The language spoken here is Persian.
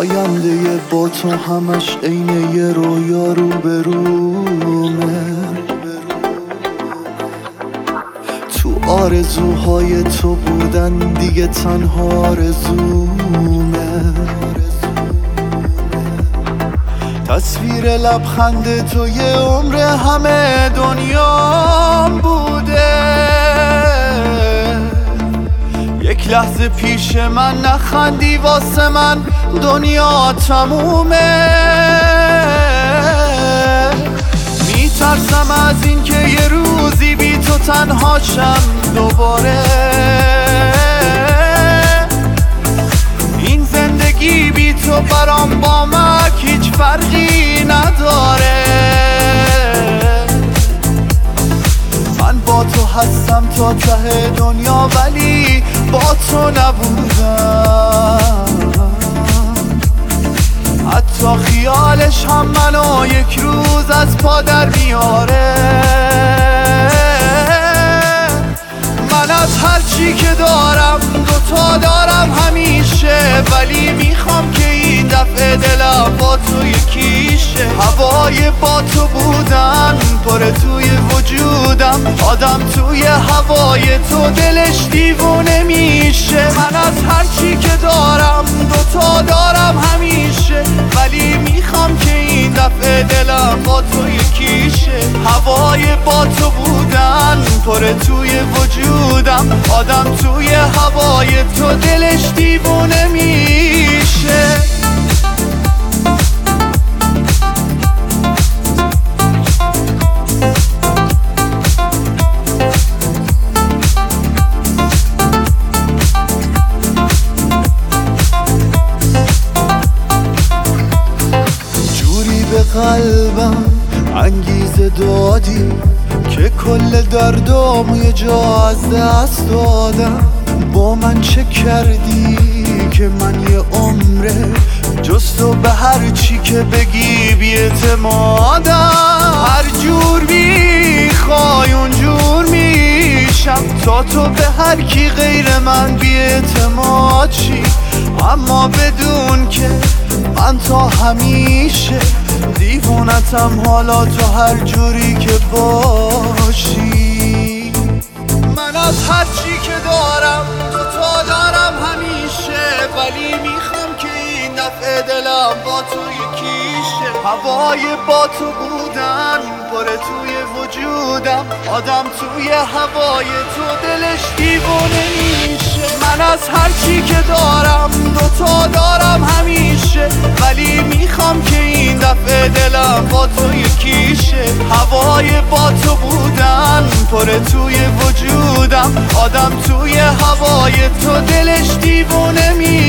آینده با تو همش عین یه رویا رو به رومه. تو آرزوهای تو بودن دیگه تنها آرزومه. تصویر لبخند تو یه عمر همه دنیام بوده. یک لحظه پیش من نخندی واسه من دنیا تمومه. میترسم از این که یه روزی بی تو تنها شم دوباره. این زندگی بی تو برام با مک هیچ فرقی نداره. من با تو هستم تا ته دنیا ولی با تو نبودم. حتی خیالش هم منو یک روز از پا در میاره. من از هر چی که دارم دوتا دارم همیشه، ولی میخوام که این دفعه دلم با تو یکیشه. هوای با تو بودن پره توی وجودم، آدم توی هوای تو دلش دیوونه میشه. من از هر چی که دارم دوتا دارم همیشه، ولی میخوام که این دفعه دلم با تو یکیشه. هوای با تو بودن پره توی وجودم، آدم توی هوای تو دلش دیوونه میشه. جوری به قلبم انگیزه دادی که کل دردام یه جا از دست دادم. با من چه کردی که من یه عمره جز تو به هر چی که بگی بی‌اعتمادم. هر جور میخوای اونجور میشم تا تو به هر کی غیر من بی‌اعتماد شی. اما بدون که من تا همیشه دیوونتم، حالا تو هر جوری که باشی. من از هر چی که دارم دوتا دارم همیشه، ولی میخوام که این دفعه دلم با تو یکیشه. هوای با تو بودن پره توی وجودم، آدم توی هوای تو دلش دیوونه میشه. من از هر چی که دارم دوتا دارم همیشه، ولی میخوام که این دفعه دلم با تو یکیشه. هوای با تو بودن پره توی وجودم، آدم توی هوای تو دلش دیوونه میشه.